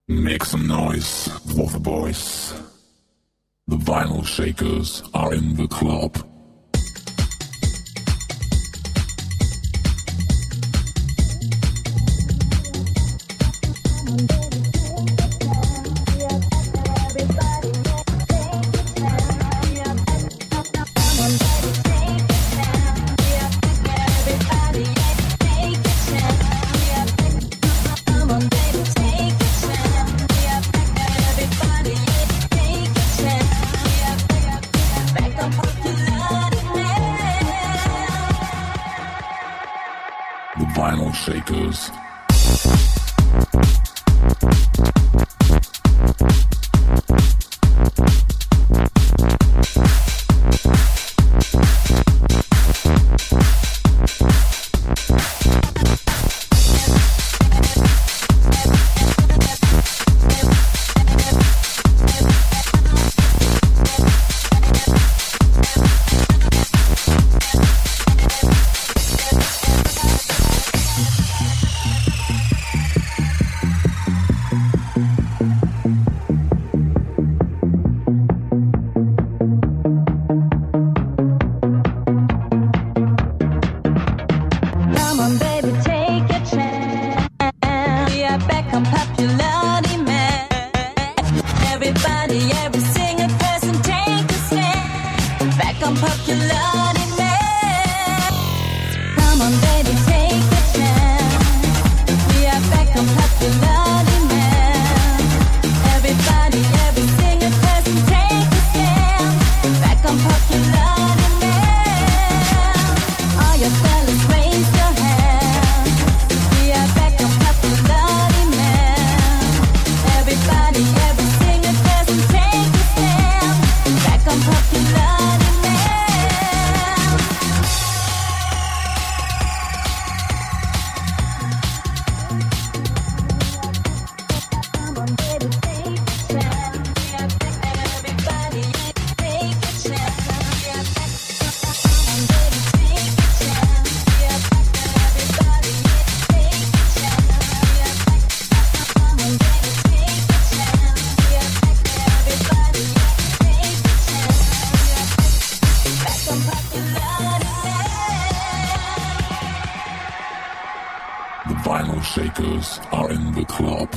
Make some noise for the boys. The vinyl shakers are in the club. The vinyl shakers. The vinyl shakers are in the club.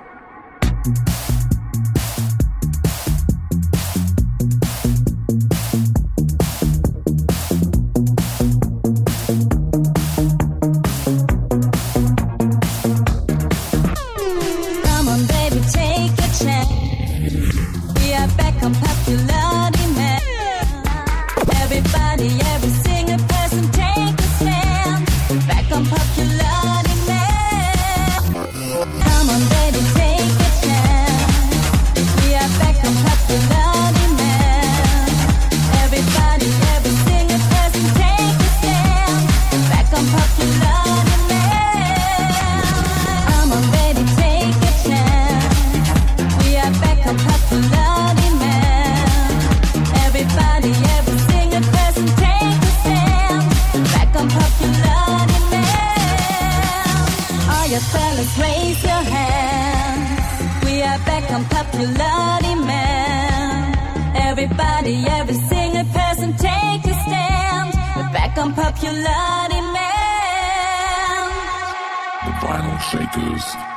Come on, baby, take a chance. We are back on popular demand. Everybody, every single person, take a stand. Back on popular. Come on, baby, take a chance. We are back on popular demand. Everybody, every single person, take a stand. Back on popular demand. Come on, baby, take a chance. We are back on popular demand. Everybody, every single person, take a stand. Back on popular demand. All your fellas, raise your hands. We are back on popular demand. Everybody, every single person, take a stand. We're back on popular demand. The vinyl shakers.